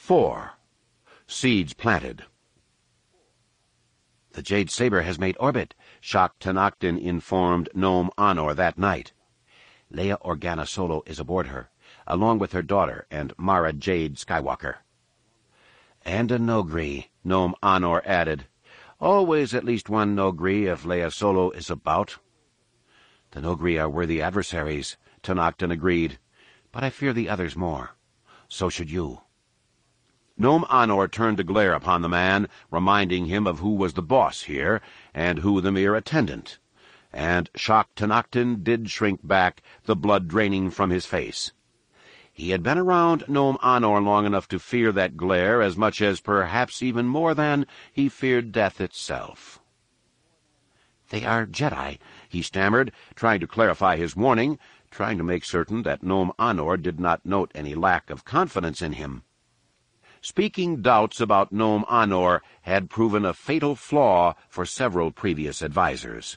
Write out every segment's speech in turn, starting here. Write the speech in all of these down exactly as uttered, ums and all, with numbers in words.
Four. Seeds planted. "The Jade Saber has made orbit," Shak Tenoctin informed Nome Anor that night. "Leia Organa Solo is aboard her, along with her daughter and Mara Jade Skywalker." "And a Noghri," Nome Anor added. "Always at least one Noghri if Leia Solo is about." "The Noghri are worthy adversaries," Tenoctin agreed, "but I fear the others more. So should you." Nome Anor turned to glare upon the man, reminding him of who was the boss here, and who the mere attendant. And Shak Tenoctin did shrink back, the blood draining from his face. He had been around Nome Anor long enough to fear that glare as much as, perhaps even more than, he feared death itself. "They are Jedi," he stammered, trying to clarify his warning, trying to make certain that Nome Anor did not note any lack of confidence in him. Speaking doubts about Nome Anor had proven a fatal flaw for several previous advisers.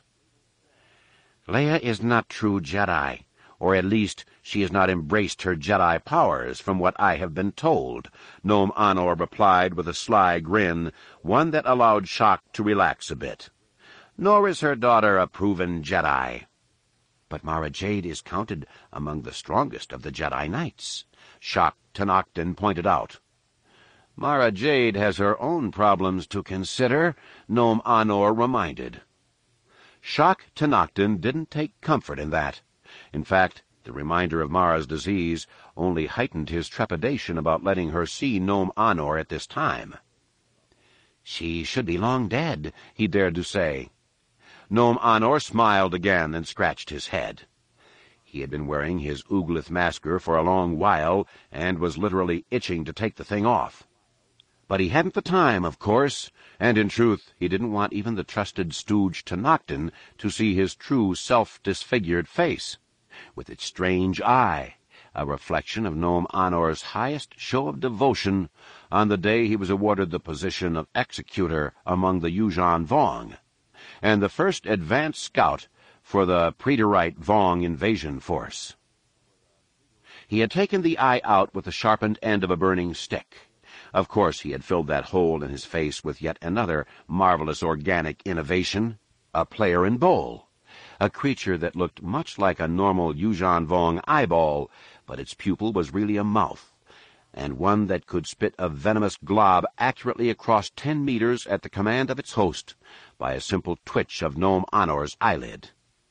"Leia is not true Jedi, or at least she has not embraced her Jedi powers, from what I have been told," Nome Anor replied with a sly grin, one that allowed Shak to relax a bit. "Nor is her daughter a proven Jedi." "But Mara Jade is counted among the strongest of the Jedi Knights," Shak Tenoctin pointed out. "Mara Jade has her own problems to consider," Nome Anor reminded. Shak Tenoctin didn't take comfort in that. In fact, the reminder of Mara's disease only heightened his trepidation about letting her see Nome Anor at this time. "She should be long dead," he dared to say. Nome Anor smiled again and scratched his head. He had been wearing his Uglith masker for a long while and was literally itching to take the thing off. But he hadn't the time, of course, and in truth he didn't want even the trusted stooge Tenoctin to see his true self-disfigured face, with its strange eye, a reflection of Nome Anor's highest show of devotion on the day he was awarded the position of executor among the Yuuzhan Vong, and the first advance scout for the Preterite Vong invasion force. He had taken the eye out with the sharpened end of a burning stick. Of course he had filled that hole in his face with yet another marvelous organic innovation, a Plarian Bowl, a creature that looked much like a normal Yuuzhan Vong eyeball, but its pupil was really a mouth, and one that could spit a venomous glob accurately across ten meters at the command of its host by a simple twitch of Nome Anor's eyelid.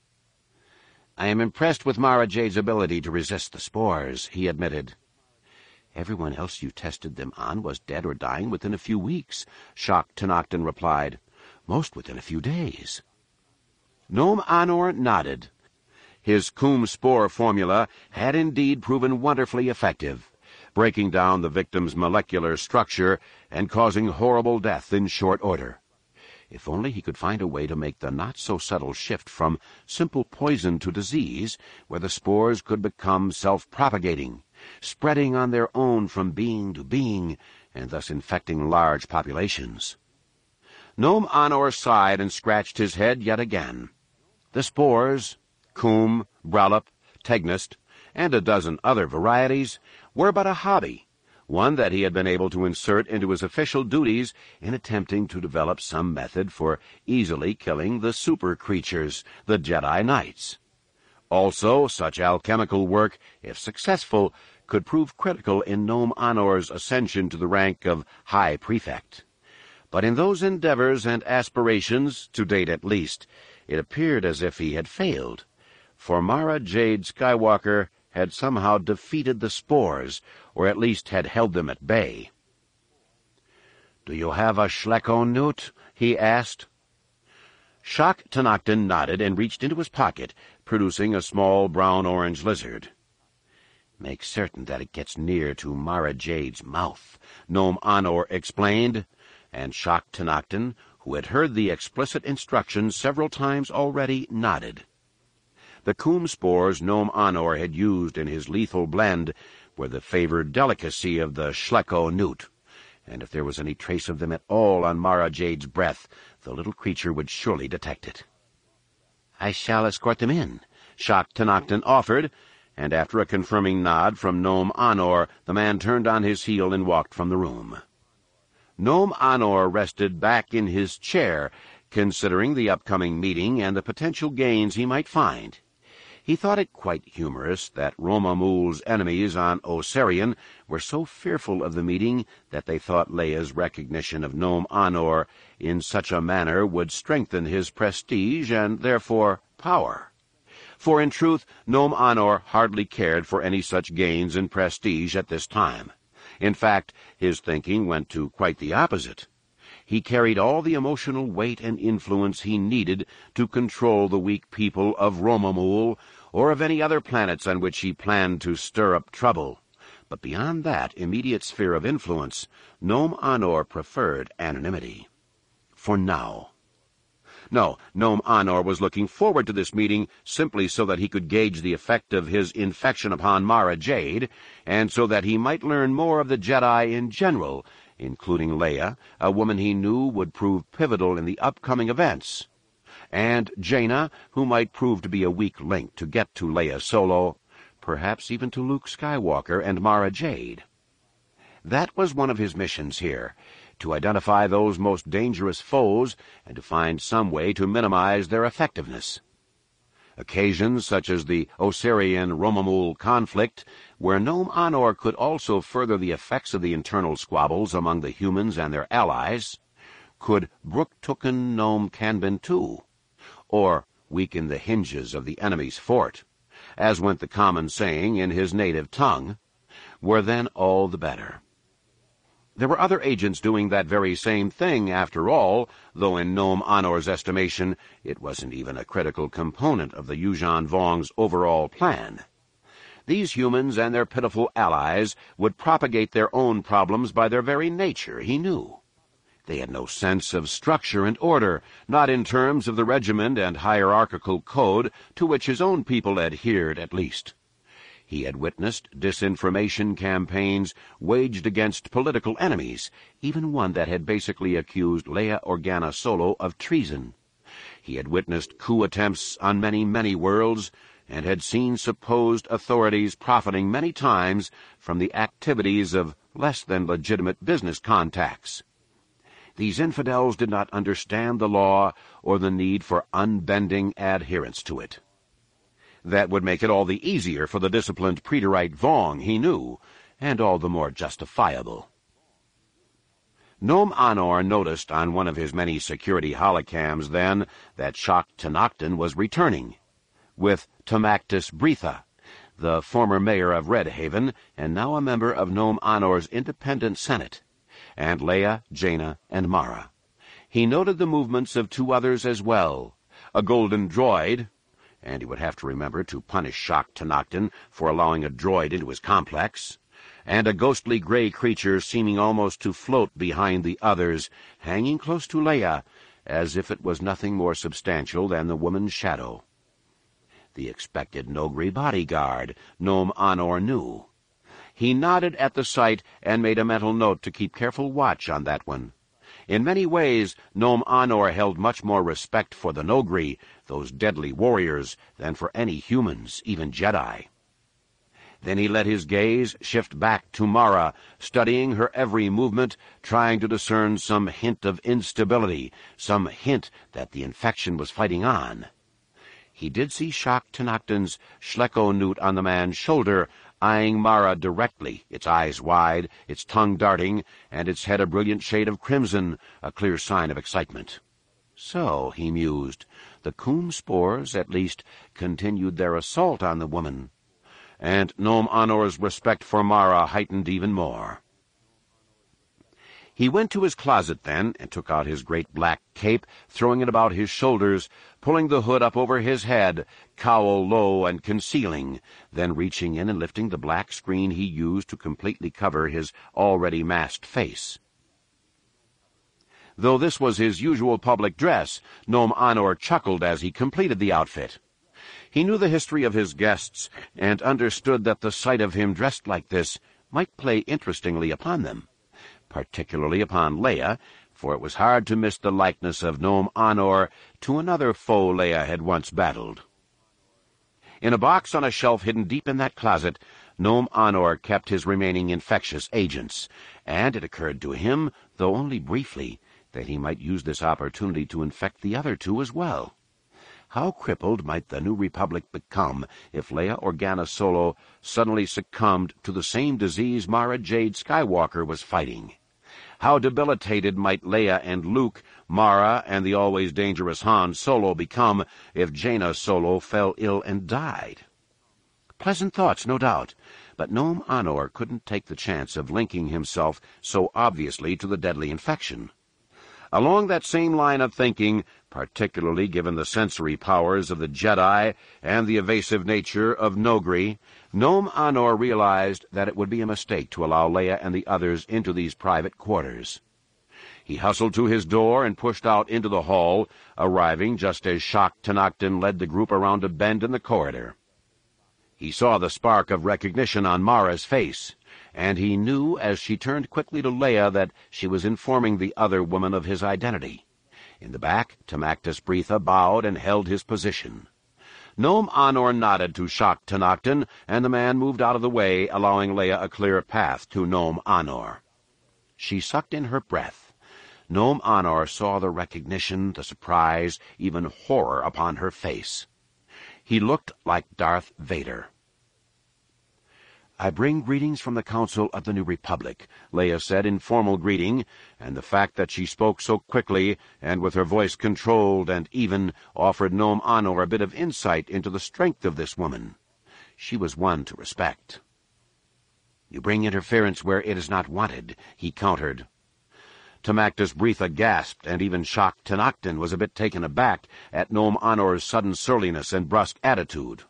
"I am impressed with Mara Jade's ability to resist the spores," he admitted. "Everyone else you tested them on was dead or dying within a few weeks," Shak Tenoctin replied. "Most within a few days." Nome Anor nodded. His Coom spore formula had indeed proven wonderfully effective, breaking down the victim's molecular structure and causing horrible death in short order. If only he could find a way to make the not-so-subtle shift from simple poison to disease, where the spores could become self-propagating, spreading on their own from being to being, and thus infecting large populations. Nome Anor sighed and scratched his head yet again. The spores, Coom, Brallop, Tegnest, and a dozen other varieties, were but a hobby, one that he had been able to insert into his official duties in attempting to develop some method for easily killing the super creatures, the Jedi Knights. Also, such alchemical work, if successful, could prove critical in Nome Anor's ascension to the rank of High Prefect. But in those endeavors and aspirations, to date at least, it appeared as if he had failed, for Mara Jade Skywalker had somehow defeated the spores, or at least had held them at bay. "Do you have a Schlecko Newt?" he asked. Shak Tenoctin nodded and reached into his pocket, producing a small brown-orange lizard. "Make certain that it gets near to Mara Jade's mouth," Nome Anor explained, and Shak Tenoctin, who had heard the explicit instructions several times already, nodded. The Coom spores Nome Anor had used in his lethal blend were the favored delicacy of the Schlecko Newt, and if there was any trace of them at all on Mara Jade's breath, the little creature would surely detect it. "I shall escort them in," Shak Tenoctin offered, and after a confirming nod from Noam Anor, the man turned on his heel and walked from the room. Noam Anor rested back in his chair, considering the upcoming meeting and the potential gains he might find. He thought it quite humorous that Romamul's enemies on Osirian were so fearful of the meeting that they thought Leia's recognition of Noam Anor in such a manner would strengthen his prestige and, therefore, power. For in truth, Noam Anor hardly cared for any such gains in prestige at this time. In fact, his thinking went to quite the opposite. He carried all the emotional weight and influence he needed to control the weak people of Romamul or of any other planets on which he planned to stir up trouble. But beyond that immediate sphere of influence, Noam Anor preferred anonymity. For now. No, Noam Anor was looking forward to this meeting simply so that he could gauge the effect of his infection upon Mara Jade, and so that he might learn more of the Jedi in general, including Leia, a woman he knew would prove pivotal in the upcoming events, and Jaina, who might prove to be a weak link to get to Leia Solo, perhaps even to Luke Skywalker and Mara Jade. That was one of his missions here, to identify those most dangerous foes and to find some way to minimize their effectiveness. Occasions such as the Osirian-Romamul conflict, where Noam Anor could also further the effects of the internal squabbles among the humans and their allies, could brook Tuken Nom Canbin too, or weaken the hinges of the enemy's fort, as went the common saying in his native tongue, were then all the better. There were other agents doing that very same thing, after all, though in Noam Anor's estimation it wasn't even a critical component of the Yuuzhan Vong's overall plan. These humans and their pitiful allies would propagate their own problems by their very nature, he knew. They had no sense of structure and order, not in terms of the regiment and hierarchical code to which his own people adhered, at least. He had witnessed disinformation campaigns waged against political enemies, even one that had basically accused Leia Organa Solo of treason. He had witnessed coup attempts on many, many worlds, and had seen supposed authorities profiting many times from the activities of less than legitimate business contacts. These infidels did not understand the law or the need for unbending adherence to it. That would make it all the easier for the disciplined Preterite Vong, he knew, and all the more justifiable. Noam Anor noticed on one of his many security holocams then that Shak Tenakton was returning, with Tamactus Bretha, the former mayor of Red Haven and now a member of Noam Anor's independent Senate, and Leia, Jaina, and Mara. He noted the movements of two others as well, a golden droid, and he would have to remember to punish Shak Tenakton for allowing a droid into his complex, and a ghostly gray creature seeming almost to float behind the others, hanging close to Leia, as if it was nothing more substantial than the woman's shadow. The expected Noghri bodyguard, Noam Anor knew. He nodded at the sight and made a mental note to keep careful watch on that one. In many ways, Noam Anor held much more respect for the Noghri, those deadly warriors, than for any humans, even Jedi. Then he let his gaze shift back to Mara, studying her every movement, trying to discern some hint of instability, some hint that the infection was fighting on. He did see Shak Tenakton's Shleko Newt on the man's shoulder, eyeing Mara directly, its eyes wide, its tongue darting, and its head a brilliant shade of crimson, a clear sign of excitement. So, he mused, the Khum spores, at least, continued their assault on the woman, and Noam Anor's respect for Mara heightened even more. He went to his closet then, and took out his great black cape, throwing it about his shoulders, pulling the hood up over his head, cowl low and concealing, then reaching in and lifting the black screen he used to completely cover his already masked face. Though this was his usual public dress, Noam Anor chuckled as he completed the outfit. He knew the history of his guests, and understood that the sight of him dressed like this might play interestingly upon them, particularly upon Leia, for it was hard to miss the likeness of Noam Anor to another foe Leia had once battled. In a box on a shelf hidden deep in that closet, Noam Anor kept his remaining infectious agents, and it occurred to him, though only briefly, that he might use this opportunity to infect the other two as well. How crippled might the New Republic become if Leia Organa Solo suddenly succumbed to the same disease Mara Jade Skywalker was fighting? How debilitated might Leia and Luke, Mara, and the always dangerous Han Solo become if Jaina Solo fell ill and died? Pleasant thoughts, no doubt, but Noam Anor couldn't take the chance of linking himself so obviously to the deadly infection. Along that same line of thinking, particularly given the sensory powers of the Jedi and the evasive nature of Nogri, Noam Anor realized that it would be a mistake to allow Leia and the others into these private quarters. He hustled to his door and pushed out into the hall, arriving just as Shock Tenoctin led the group around a bend in the corridor. He saw the spark of recognition on Mara's face, and he knew as she turned quickly to Leia that she was informing the other woman of his identity. In the back, Temactus Breatha bowed and held his position. Noam Anor nodded to Shock Tenoctin, and the man moved out of the way, allowing Leia a clear path to Noam Anor. She sucked in her breath. Noam Anor saw the recognition, the surprise, even horror upon her face. He looked like Darth Vader. "I bring greetings from the Council of the New Republic," Leia said in formal greeting, and the fact that she spoke so quickly and with her voice controlled and even offered Noam Anor a bit of insight into the strength of this woman. She was one to respect. "You bring interference where it is not wanted," he countered. Temactus Breatha gasped, and even Shock Tenoctin was a bit taken aback at Noam Anor's sudden surliness and brusque attitude.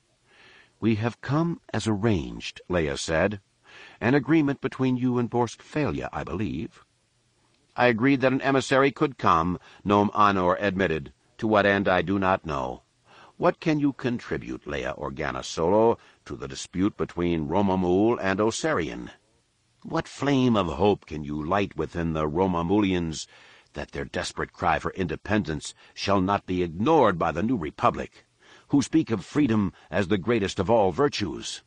"We have come as arranged," Leia said. "An agreement between you and Borsk Faelia, I believe." "I agreed that an emissary could come," Noam Anor admitted. "To what end I do not know. What can you contribute, Leia Organa Solo, to the dispute between Romamul and Osarian? What flame of hope can you light within the Romamulians that their desperate cry for independence shall not be ignored by the New Republic, who speak of freedom as the greatest of all virtues?"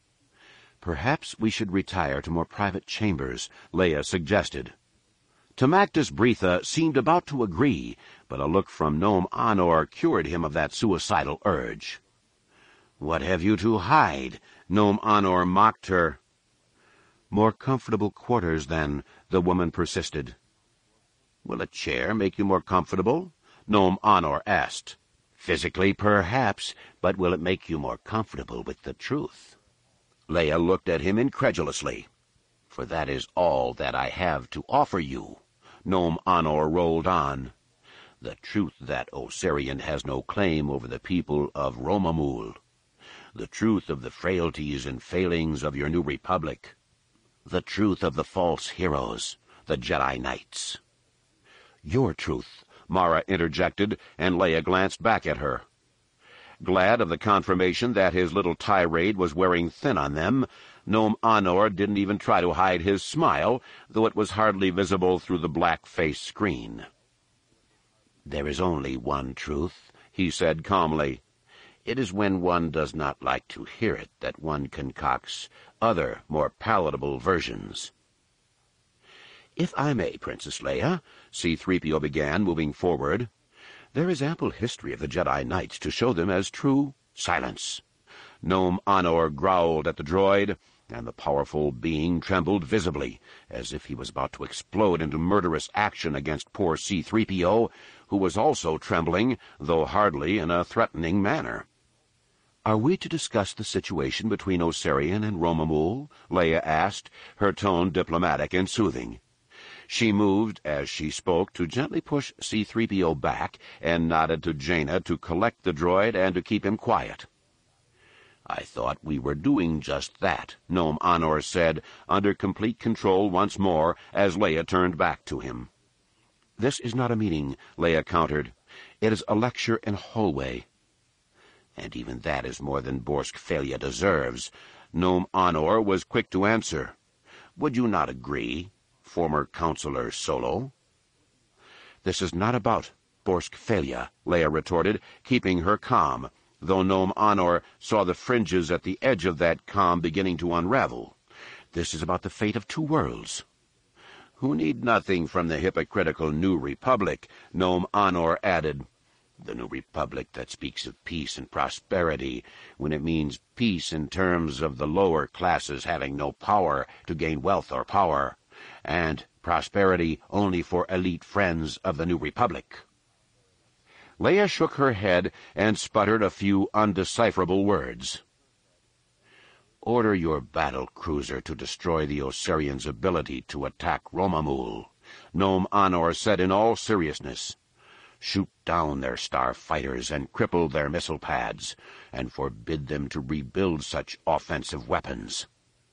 "Perhaps we should retire to more private chambers," Leia suggested. Temactus Breatha seemed about to agree, but a look from Noam Anor cured him of that suicidal urge. "What have you to hide?" Noam Anor mocked her. "More comfortable quarters, then," the woman persisted. "Will a chair make you more comfortable?" Noam Anor asked. "Physically, perhaps, but will it make you more comfortable with the truth?" Leia looked at him incredulously. "For that is all that I have to offer you," Noam Anor rolled on. "The truth that Osarian has no claim over the people of Romamul. The truth of the frailties and failings of your New Republic. The truth of the false heroes, the Jedi Knights." "Your truth," Mara interjected, and Leia glanced back at her. Glad of the confirmation that his little tirade was wearing thin on them, Noam Anor didn't even try to hide his smile, though it was hardly visible through the black-face screen. "There is only one truth," he said calmly. "It is when one does not like to hear it that one concocts other, more palatable versions." "If I may, Princess Leia," C three P O began, moving forward, "there is ample history of the Jedi Knights to show them as true—" "Silence!" Noam Anor growled at the droid, and the powerful being trembled visibly, as if he was about to explode into murderous action against poor C three P O, who was also trembling, though hardly in a threatening manner. "Are we to discuss the situation between Osarian and Romamul?" Leia asked, her tone diplomatic and soothing. She moved, as she spoke, to gently push C three P O back, and nodded to Jaina to collect the droid and to keep him quiet. "I thought we were doing just that," Noam Anor said, under complete control once more, as Leia turned back to him. "This is not a meeting," Leia countered. "It is a lecture in a hallway." "And even that is more than Borsk Faelia deserves," Noam Anor was quick to answer. "Would you not agree, former Counselor Solo?" "This is not about Borsk Faelia," Leia retorted, keeping her calm, though Nome Anor saw the fringes at the edge of that calm beginning to unravel. This is about the fate of two worlds. Who need nothing from the hypocritical New Republic, Nome Anor added. The New Republic that speaks of peace and prosperity, when it means peace in terms of the lower classes having no power to gain wealth or power, and prosperity only for elite friends of the New Republic. Leia shook her head and sputtered a few undecipherable words. Order your battle cruiser to destroy the Osarians' ability to attack Romamul, Nome Anor said in all seriousness. Shoot down their star fighters and cripple their missile pads, and forbid them to rebuild such offensive weapons.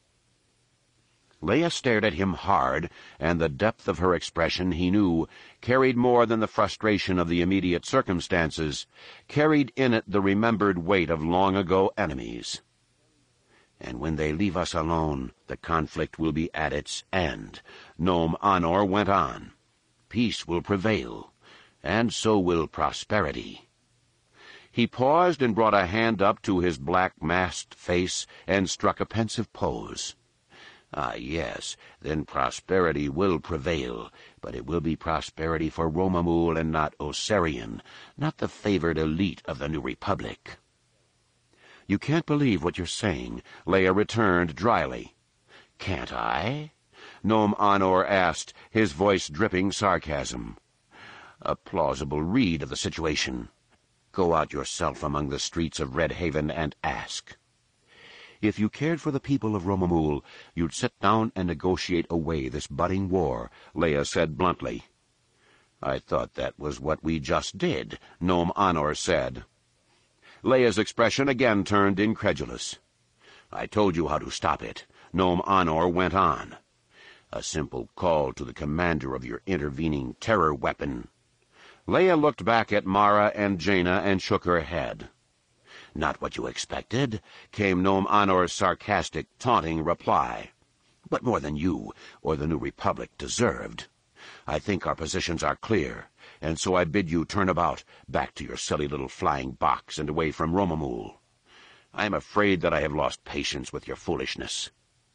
Leia stared at him hard, and the depth of her expression, he knew, carried more than the frustration of the immediate circumstances, carried in it the remembered weight of long-ago enemies. And when they leave us alone, the conflict will be at its end, Nome Anor went on. Peace will prevail, and so will prosperity. He paused and brought a hand up to his black masked face and struck a pensive pose. Ah, yes, then prosperity will prevail, but it will be prosperity for Romamul and not Osarian, not the favored elite of the New Republic. You can't believe what you're saying, Leia returned dryly. Can't I? Nome Anor asked, his voice dripping sarcasm. A plausible read of the situation. Go out yourself among the streets of Red Haven and ask. If you cared for the people of Romamul, you'd sit down and negotiate away this budding war, Leia said bluntly. I thought that was what we just did, Nome Anor said. Leia's expression again turned incredulous. I told you how to stop it, Nome Anor went on. A simple call to the commander of your intervening terror weapon. Leia looked back at Mara and Jaina and shook her head. Not what you expected, came Nome Anor's sarcastic, taunting reply. But more than you, or the New Republic, deserved. I think our positions are clear, and so I bid you turn about, back to your silly little flying box and away from Romamul. I am afraid that I have lost patience with your foolishness.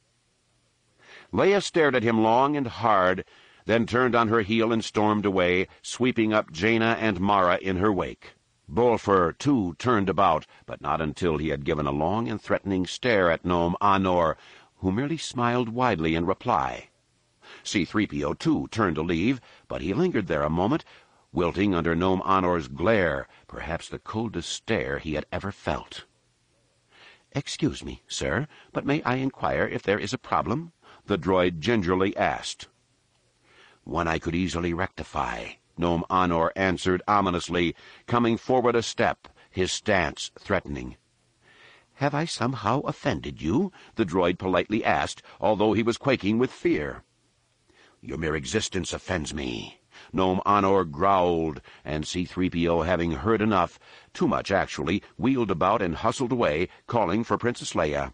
Leia stared at him long and hard, then turned on her heel and stormed away, sweeping up Jaina and Mara in her wake. Bolfer, too, turned about, but not until he had given a long and threatening stare at Nome Anor, who merely smiled widely in reply. C three P O, too, turned to leave, but he lingered there a moment, wilting under Nome Anor's glare, perhaps the coldest stare he had ever felt. "Excuse me, sir, but may I inquire if there is a problem?" the droid gingerly asked. "One I could easily rectify," Nome Anor answered ominously, coming forward a step, his stance threatening. "Have I somehow offended you?" the droid politely asked, although he was quaking with fear. "Your mere existence offends me," Nome Anor growled, and C three P O, having heard enough, too much actually, wheeled about and hustled away, calling for Princess Leia.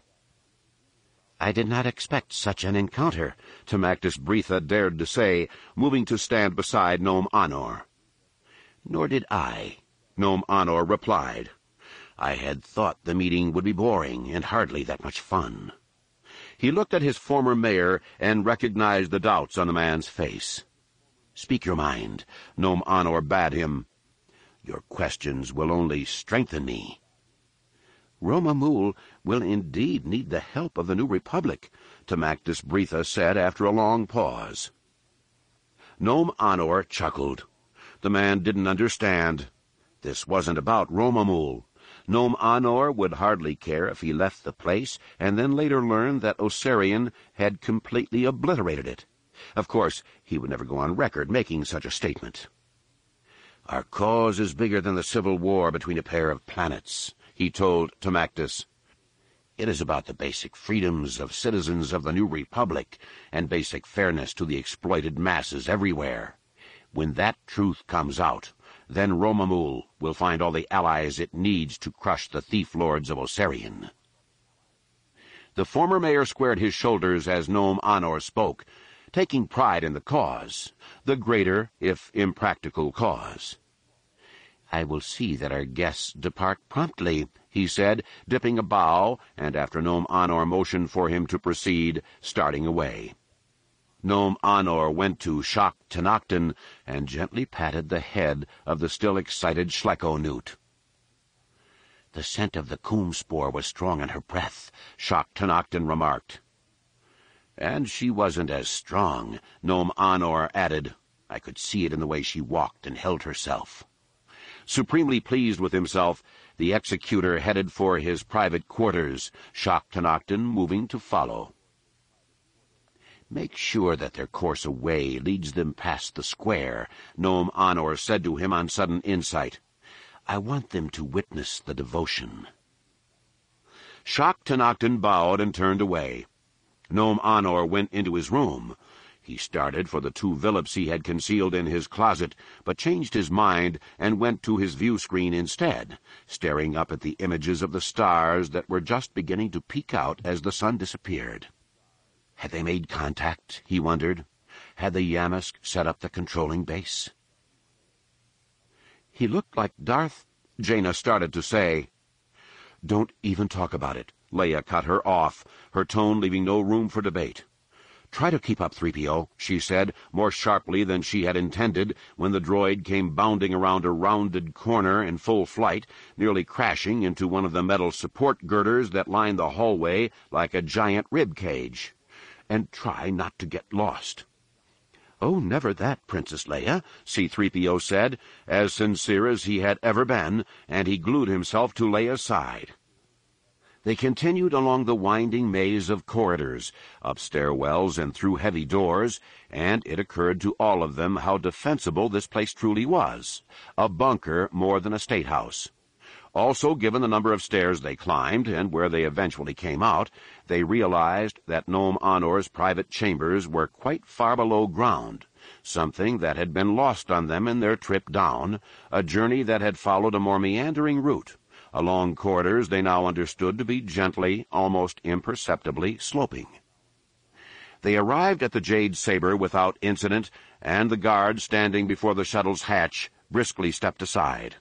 "I did not expect such an encounter," Tamactus Bretha dared to say, moving to stand beside Nome Anor. "Nor did I," Nome Anor replied. "I had thought the meeting would be boring and hardly that much fun." He looked at his former mayor and recognized the doubts on the man's face. "Speak your mind," Nome Anor bade him. "Your questions will only strengthen me." "Romamul will indeed need the help of the New Republic," Tamactus Bretha said after a long pause. Nome Anor chuckled. The man didn't understand. This wasn't about Romamul. Nome Anor would hardly care if he left the place and then later learned that Osarian had completely obliterated it. Of course, he would never go on record making such a statement. "Our cause is bigger than the civil war between a pair of planets," he told Tamactus. "It is about the basic freedoms of citizens of the New Republic and basic fairness to the exploited masses everywhere. When that truth comes out, then Romamul will find all the allies it needs to crush the thief lords of Osarian." The former mayor squared his shoulders as Nome Anor spoke, taking pride in the cause, the greater, if impractical, cause. "I will see that our guests depart promptly," he said, dipping a bow, and after Nome Anor motioned for him to proceed, starting away. Nome Anor went to Shak Tenoctin and gently patted the head of the still excited Schlecko-Newt. "The scent of the coom spore was strong in her breath," Shak Tenoctin remarked. "And she wasn't as strong," Nome Anor added. "I could see it in the way she walked and held herself." Supremely pleased with himself, the executor headed for his private quarters, Shak Tenoctin moving to follow. "Make sure that their course away leads them past the square," Nome Anor said to him on sudden insight. "I want them to witness the devotion." Shak Tenoctin bowed and turned away. Nome Anor went into his room. He started for the two villips he had concealed in his closet, but changed his mind and went to his view-screen instead, staring up at the images of the stars that were just beginning to peek out as the sun disappeared. Had they made contact, he wondered? Had the Yammask set up the controlling base? He looked like Darth... Jaina started to say. "Don't even talk about it," Leia cut her off, her tone leaving no room for debate. "Try to keep up, three P O, she said, more sharply than she had intended, when the droid came bounding around a rounded corner in full flight, nearly crashing into one of the metal support girders that lined the hallway like a giant rib cage. "And try not to get lost." "Oh, never that, Princess Leia," C three P O said, as sincere as he had ever been, and he glued himself to Leia's side. They continued along the winding maze of corridors, up stairwells and through heavy doors, and it occurred to all of them how defensible this place truly was, a bunker more than a state house. Also, given the number of stairs they climbed, and where they eventually came out, they realized that Nome Anor's private chambers were quite far below ground, something that had been lost on them in their trip down, a journey that had followed a more meandering route, along corridors they now understood to be gently, almost imperceptibly, sloping. They arrived at the Jade Saber without incident, and the guard standing before the shuttle's hatch briskly stepped aside.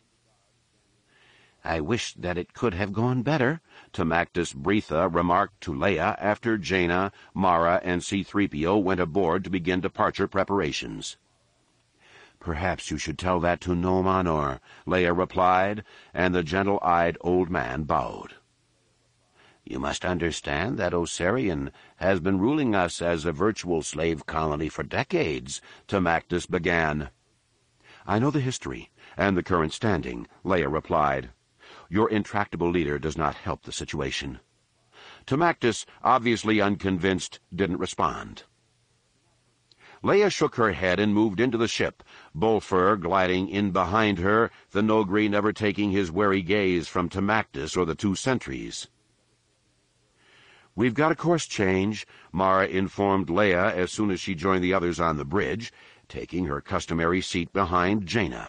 "I wish that it could have gone better," Tamactus Breatha remarked to Leia after Jaina, Mara, and C three P O went aboard to begin departure preparations. "Perhaps you should tell that to Nome Anor," Leia replied, and the gentle-eyed old man bowed. "You must understand that Osarian has been ruling us as a virtual slave colony for decades," Tamactus began. "I know the history and the current standing," Leia replied. "Your intractable leader does not help the situation." Tamactus, obviously unconvinced, didn't respond. Leia shook her head and moved into the ship, Bolfer gliding in behind her, the Noghri never taking his wary gaze from Tamactus or the two sentries. "We've got a course change," Mara informed Leia as soon as she joined the others on the bridge, taking her customary seat behind Jaina.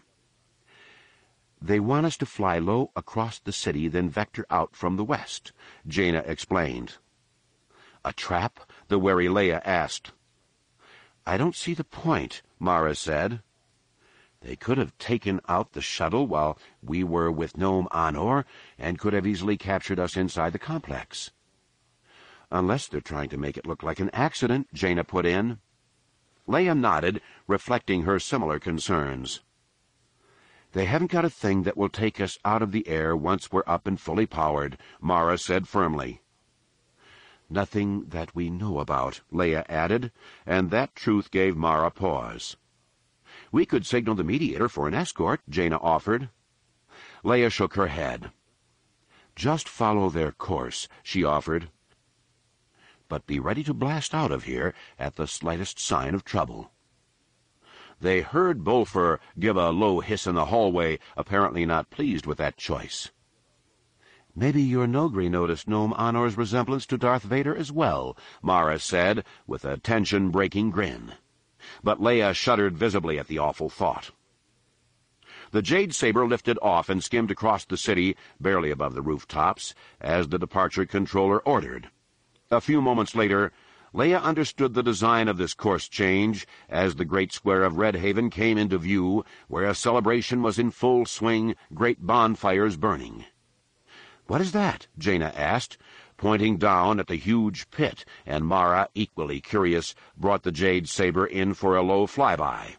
"They want us to fly low across the city, then vector out from the west," Jaina explained. "A trap?" the wary Leia asked. "I don't see the point," Mara said. "They could have taken out the shuttle while we were with Nome Anor, and could have easily captured us inside the complex." "Unless they're trying to make it look like an accident," Jaina put in. Leia nodded, reflecting her similar concerns. "They haven't got a thing that will take us out of the air once we're up and fully powered," Mara said firmly. "Nothing that we know about," Leia added, and that truth gave Mara pause. "We could signal the mediator for an escort," Jaina offered. Leia shook her head. "Just follow their course," she offered. "But be ready to blast out of here at the slightest sign of trouble." They heard Bolfer give a low hiss in the hallway, apparently not pleased with that choice. "Maybe your Noghri noticed Nome Anor's resemblance to Darth Vader as well," Mara said, with a tension-breaking grin. But Leia shuddered visibly at the awful thought. The Jade Saber lifted off and skimmed across the city, barely above the rooftops, as the departure controller ordered. A few moments later, Leia understood the design of this course change as the great square of Red Haven came into view, where a celebration was in full swing, great bonfires burning. "What is that?" Jaina asked, pointing down at the huge pit, and Mara, equally curious, brought the jade saber in for a low flyby.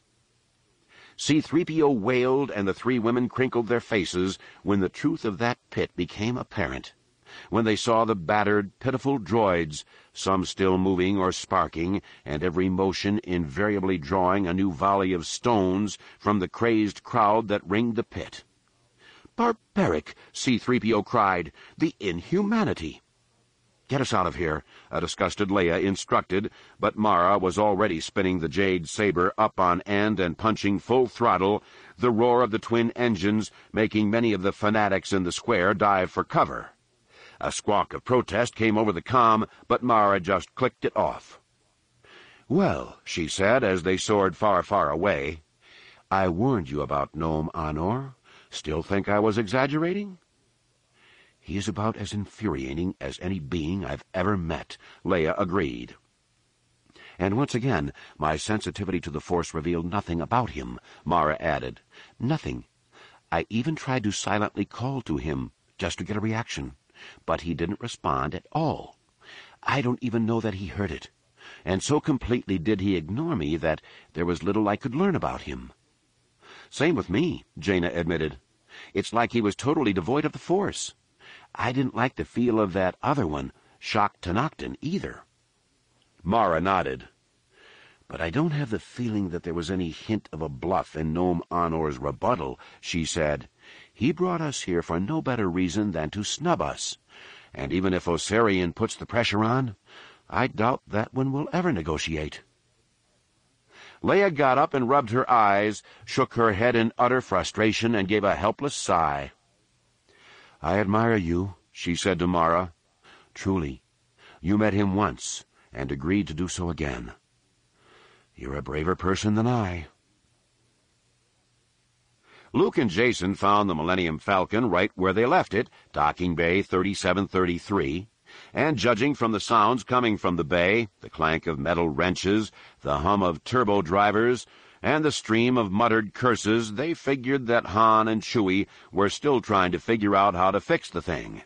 C three P O wailed, and the three women crinkled their faces when the truth of that pit became apparent, when they saw the battered, pitiful droids, some still moving or sparking, and every motion invariably drawing a new volley of stones from the crazed crowd that ringed the pit. "Barbaric!" C three P O cried. "The inhumanity!" "Get us out of here," a disgusted Leia instructed, but Mara was already spinning the jade saber up on end and punching full throttle, the roar of the twin engines making many of the fanatics in the square dive for cover. A squawk of protest came over the comm, but Mara just clicked it off. "Well," she said as they soared far, far away, "I warned you about Nome Anor. Still think I was exaggerating?" "He is about as infuriating as any being I've ever met," Leia agreed. "And once again, my sensitivity to the Force revealed nothing about him," Mara added. "Nothing. I even tried to silently call to him, just to get a reaction, but he didn't respond at all. I don't even know that he heard it, and so completely did he ignore me that there was little I could learn about him." "Same with me," Jaina admitted. "It's like he was totally devoid of the Force. I didn't like the feel of that other one, Shock Tenoctin, either." Mara nodded. "But I don't have the feeling that there was any hint of a bluff in Nome Anor's rebuttal," she said. "He brought us here for no better reason than to snub us, and even if Osarian puts the pressure on, I doubt that one will ever negotiate." Leia got up and rubbed her eyes, shook her head in utter frustration, and gave a helpless sigh. "I admire you," she said to Mara. "Truly. You met him once, and agreed to do so again. You're a braver person than I." Luke and Jason found the Millennium Falcon right where they left it, docking bay thirty-seven thirty-three, and judging from the sounds coming from the bay, the clank of metal wrenches, the hum of turbo drivers, and the stream of muttered curses, they figured that Han and Chewie were still trying to figure out how to fix the thing.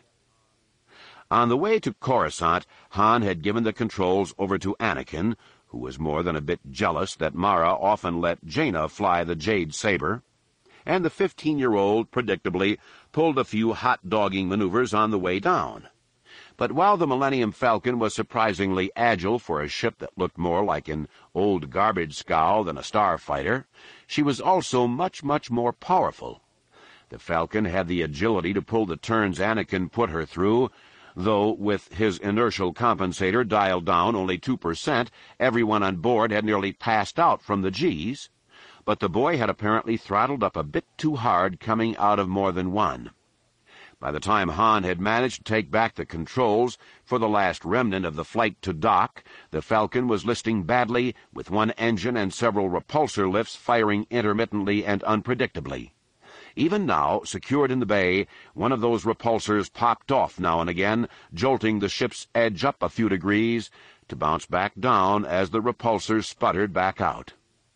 On the way to Coruscant, Han had given the controls over to Anakin, who was more than a bit jealous that Mara often let Jaina fly the jade saber, and the fifteen-year-old, predictably, pulled a few hot-dogging maneuvers on the way down. But while the Millennium Falcon was surprisingly agile for a ship that looked more like an old garbage scow than a starfighter, she was also much, much more powerful. The Falcon had the agility to pull the turns Anakin put her through, though with his inertial compensator dialed down only two percent, everyone on board had nearly passed out from the G's. But the boy had apparently throttled up a bit too hard coming out of more than one. By the time Han had managed to take back the controls for the last remnant of the flight to dock, the Falcon was listing badly, with one engine and several repulsor lifts firing intermittently and unpredictably. Even now, secured in the bay, one of those repulsors popped off now and again, jolting the ship's edge up a few degrees, to bounce back down as the repulsors sputtered back out.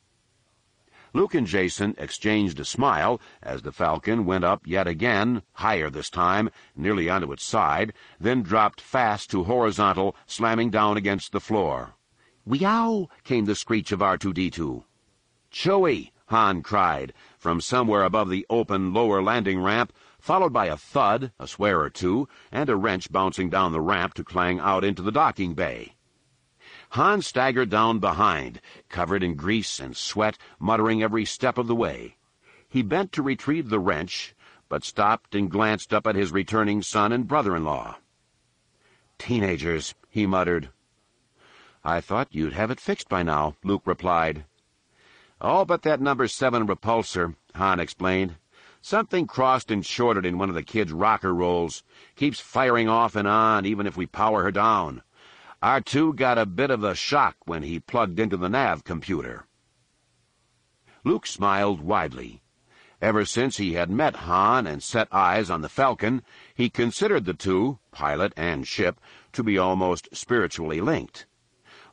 Luke and Jason exchanged a smile as the Falcon went up yet again, higher this time, nearly onto its side, then dropped fast to horizontal, slamming down against the floor. "Weow!" came the screech of R two D two. "Chewie!" Han cried, from somewhere above the open lower landing ramp, followed by a thud, a swear or two, and a wrench bouncing down the ramp to clang out into the docking bay. Han staggered down behind, covered in grease and sweat, muttering every step of the way. He bent to retrieve the wrench, but stopped and glanced up at his returning son and brother-in-law. "Teenagers," he muttered. "I thought you'd have it fixed by now," Luke replied. "All but that number seven repulsor," Han explained. "Something crossed and shorted in one of the kids' rocker rolls. Keeps firing off and on, even if we power her down. R two got a bit of a shock when he plugged into the nav computer." Luke smiled widely. Ever since he had met Han and set eyes on the Falcon, he considered the two, pilot and ship, to be almost spiritually linked.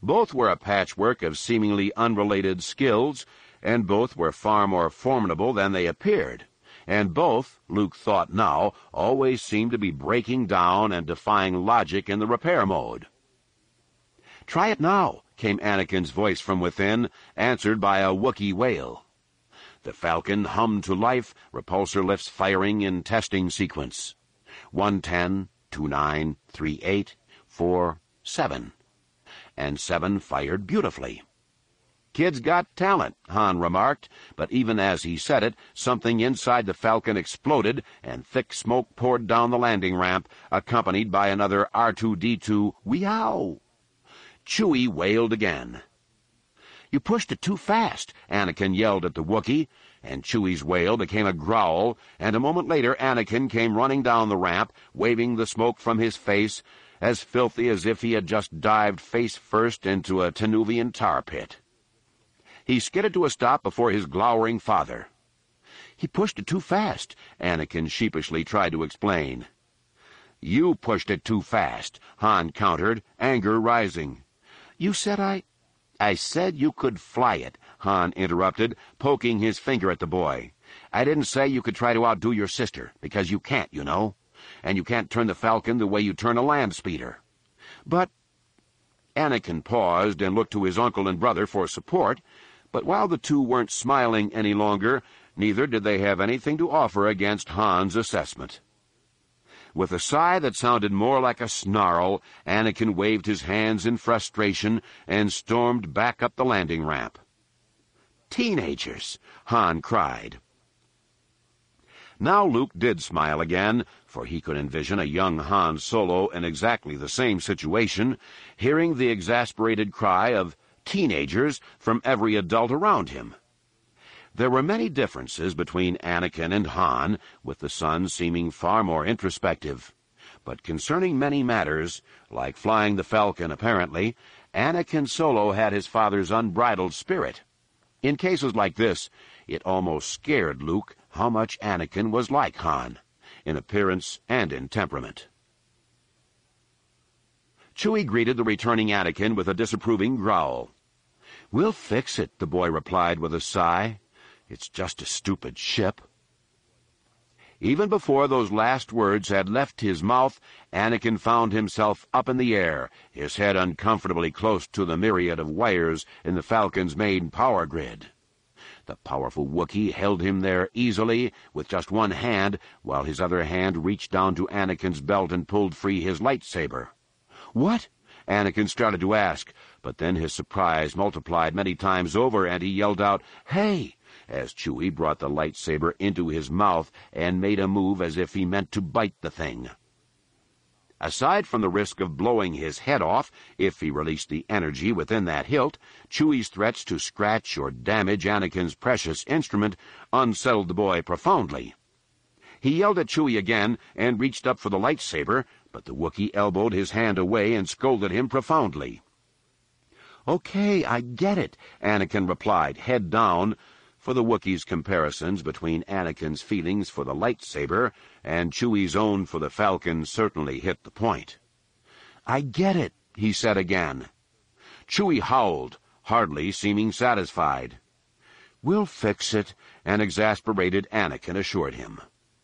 Both were a patchwork of seemingly unrelated skills, and both were far more formidable than they appeared. And both, Luke thought now, always seemed to be breaking down and defying logic in the repair mode. "Try it now," came Anakin's voice from within, answered by a Wookiee wail. The Falcon hummed to life, repulsor lifts firing in testing sequence. one ten, two nine, three eight, four, seven. And seven fired beautifully. "Kid's got talent," Han remarked, but even as he said it, something inside the Falcon exploded, and thick smoke poured down the landing ramp, accompanied by another R two D two "Weow!" Chewie wailed again. "You pushed it too fast," Anakin yelled at the Wookiee, and Chewie's wail became a growl, and a moment later Anakin came running down the ramp, waving the smoke from his face, as filthy as if he had just dived face first into a Tenuvian tar pit. He skidded to a stop before his glowering father. "He pushed it too fast," Anakin sheepishly tried to explain. "You pushed it too fast," Han countered, anger rising. "You said I—" "I said you could fly it," Han interrupted, poking his finger at the boy. "I didn't say you could try to outdo your sister, because you can't, you know. And you can't turn the Falcon the way you turn a land speeder." "But—" Anakin paused and looked to his uncle and brother for support, but while the two weren't smiling any longer, neither did they have anything to offer against Han's assessment. With a sigh that sounded more like a snarl, Anakin waved his hands in frustration and stormed back up the landing ramp. "Teenagers!" Han cried. Now Luke did smile again, for he could envision a young Han Solo in exactly the same situation, hearing the exasperated cry of "teenagers" from every adult around him. There were many differences between Anakin and Han, with the son seeming far more introspective. But concerning many matters, like flying the Falcon apparently, Anakin Solo had his father's unbridled spirit. In cases like this, it almost scared Luke how much Anakin was like Han, in appearance and in temperament. Chewie greeted the returning Anakin with a disapproving growl. "We'll fix it," the boy replied with a sigh. "It's just a stupid ship." Even before those last words had left his mouth, Anakin found himself up in the air, his head uncomfortably close to the myriad of wires in the Falcon's main power grid. The powerful Wookiee held him there easily, with just one hand, while his other hand reached down to Anakin's belt and pulled free his lightsaber. "What?" Anakin started to ask, but then his surprise multiplied many times over, and he yelled out, "Hey!" as Chewie brought the lightsaber into his mouth and made a move as if he meant to bite the thing. Aside from the risk of blowing his head off if he released the energy within that hilt, Chewie's threats to scratch or damage Anakin's precious instrument unsettled the boy profoundly. He yelled at Chewie again and reached up for the lightsaber, but the Wookiee elbowed his hand away and scolded him profoundly. "Okay, I get it," Anakin replied, head down, for the Wookiee's comparisons between Anakin's feelings for the lightsaber and Chewie's own for the Falcon certainly hit the point. "I get it," he said again. Chewie howled, hardly seeming satisfied. "We'll fix it," an exasperated Anakin assured him.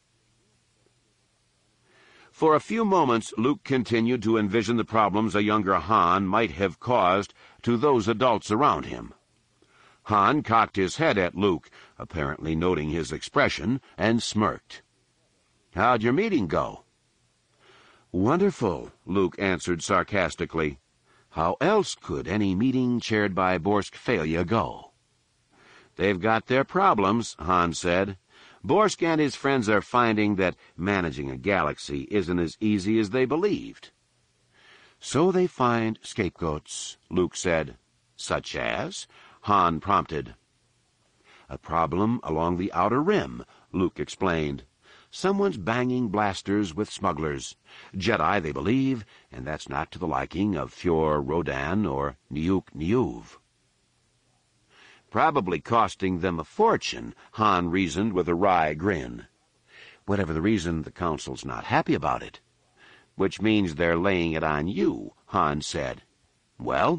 For a few moments, Luke continued to envision the problems a younger Han might have caused to those adults around him. Han cocked his head at Luke, apparently noting his expression, and smirked. "How'd your meeting go?" "Wonderful," Luke answered sarcastically. "How else could any meeting chaired by Borsk Failure go?" "They've got their problems," Han said. "Borsk and his friends are finding that managing a galaxy isn't as easy as they believed." "So they find scapegoats," Luke said. "Such as?" Han prompted. "A problem along the Outer Rim," Luke explained. "Someone's banging blasters with smugglers. Jedi, they believe, and that's not to the liking of Fjor Rodan or Nyuk Nyuv." "Probably costing them a fortune," Han reasoned with a wry grin. "Whatever the reason, the Council's not happy about it." "Which means they're laying it on you," Han said. "Well?"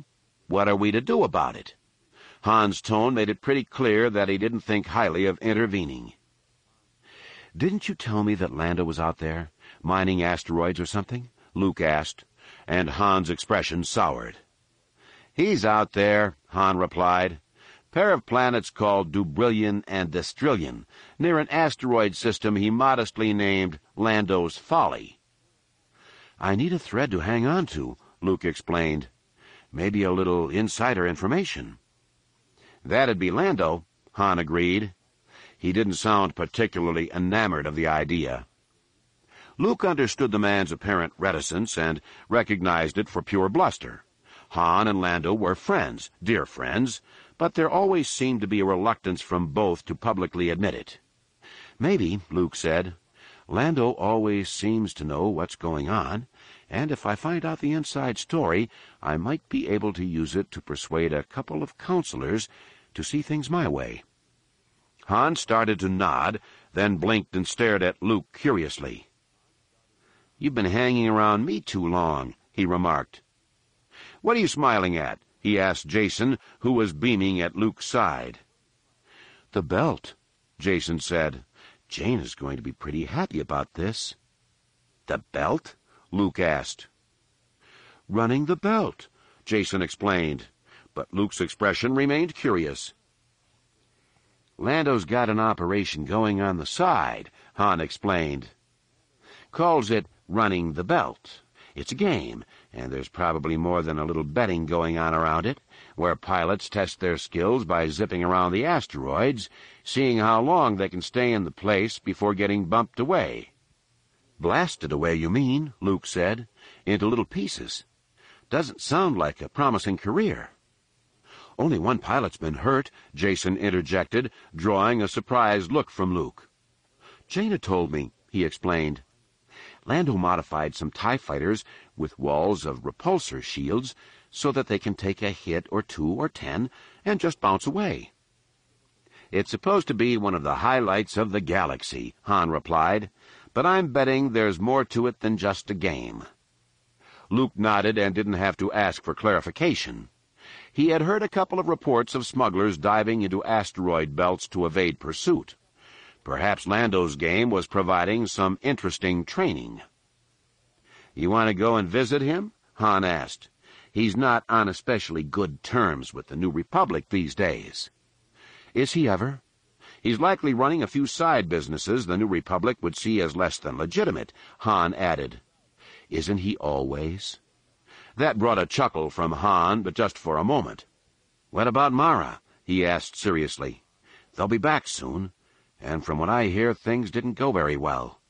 What are we to do about it? Han's tone made it pretty clear that he didn't think highly of intervening. "Didn't you tell me that Lando was out there, mining asteroids or something?" Luke asked, and Han's expression soured. "He's out there," Han replied. "Pair of planets called Dubrillion and Destrillion, near an asteroid system he modestly named Lando's Folly." "I need a thread to hang on to," Luke explained. "Maybe a little insider information." "That'd be Lando," Han agreed. He didn't sound particularly enamored of the idea. Luke understood the man's apparent reticence and recognized it for pure bluster. Han and Lando were friends, dear friends, but there always seemed to be a reluctance from both to publicly admit it. "Maybe," Luke said. "Lando always seems to know what's going on, and if I find out the inside story, I might be able to use it to persuade a couple of counselors to see things my way." Han started to nod, then blinked and stared at Luke curiously. "You've been hanging around me too long," he remarked. "What are you smiling at?" he asked Jason, who was beaming at Luke's side. "The belt," Jason said. "Jane is going to be pretty happy about this." "The belt?" Luke asked. "Running the belt," Jason explained, but Luke's expression remained curious. "Lando's got an operation going on the side," Han explained. "Calls it Running the Belt. It's a game, and there's probably more than a little betting going on around it, where pilots test their skills by zipping around the asteroids, seeing how long they can stay in the place before getting bumped away." "Blasted away, you mean," Luke said, "into little pieces. Doesn't sound like a promising career." "Only one pilot's been hurt," Jason interjected, drawing a surprised look from Luke. "Jaina told me," he explained. "Lando modified some TIE fighters with walls of repulsor shields so that they can take a hit or two or ten and just bounce away." "It's supposed to be one of the highlights of the galaxy," Han replied, "but I'm betting there's more to it than just a game." Luke nodded and didn't have to ask for clarification. He had heard a couple of reports of smugglers diving into asteroid belts to evade pursuit. Perhaps Lando's game was providing some interesting training. "You want to go and visit him?" Han asked. "He's not on especially good terms with the New Republic these days." "Is he ever?" "He's likely running a few side businesses the New Republic would see as less than legitimate," Han added. "Isn't he always?" That brought a chuckle from Han, but just for a moment. "What about Mara?" he asked seriously. "They'll be back soon, and from what I hear, things didn't go very well."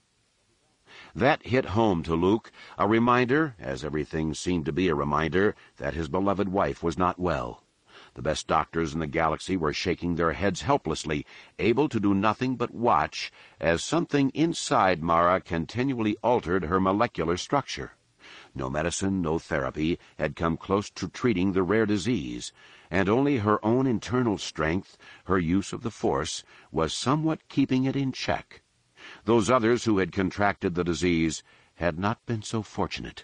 That hit home to Luke, a reminder, as everything seemed to be a reminder, that his beloved wife was not well. The best doctors in the galaxy were shaking their heads helplessly, able to do nothing but watch as something inside Mara continually altered her molecular structure. No medicine, no therapy had come close to treating the rare disease, and only her own internal strength, her use of the Force, was somewhat keeping it in check. Those others who had contracted the disease had not been so fortunate.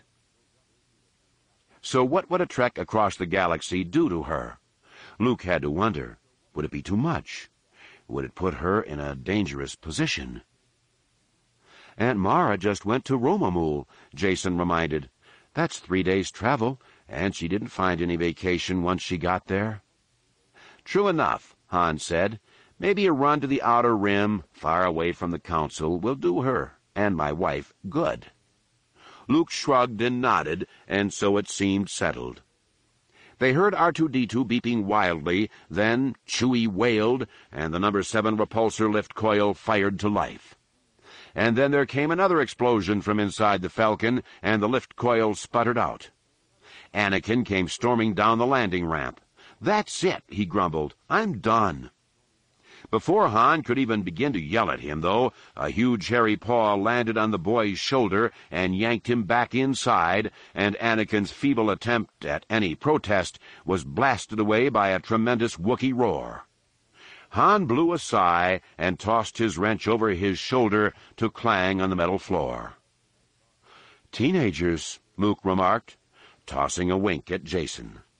So what would a trek across the galaxy do to her? Luke had to wonder. Would it be too much? Would it put her in a dangerous position? "Aunt Mara just went to Romamul," Jason reminded. "That's three days' travel, and she didn't find any vacation once she got there." "True enough," Han said. "Maybe a run to the outer rim, far away from the Council, will do her, and my wife, good." Luke shrugged and nodded, and so it seemed settled. They heard R two D two beeping wildly, then Chewie wailed, and the number seven repulsor lift coil fired to life. And then there came another explosion from inside the Falcon, and the lift coil sputtered out. Anakin came storming down the landing ramp. "That's it," he grumbled. "I'm done." Before Han could even begin to yell at him, though, a huge hairy paw landed on the boy's shoulder and yanked him back inside, and Anakin's feeble attempt at any protest was blasted away by a tremendous Wookiee roar. Han blew a sigh and tossed his wrench over his shoulder to clang on the metal floor. "Teenagers," Luke remarked, tossing a wink at Jason.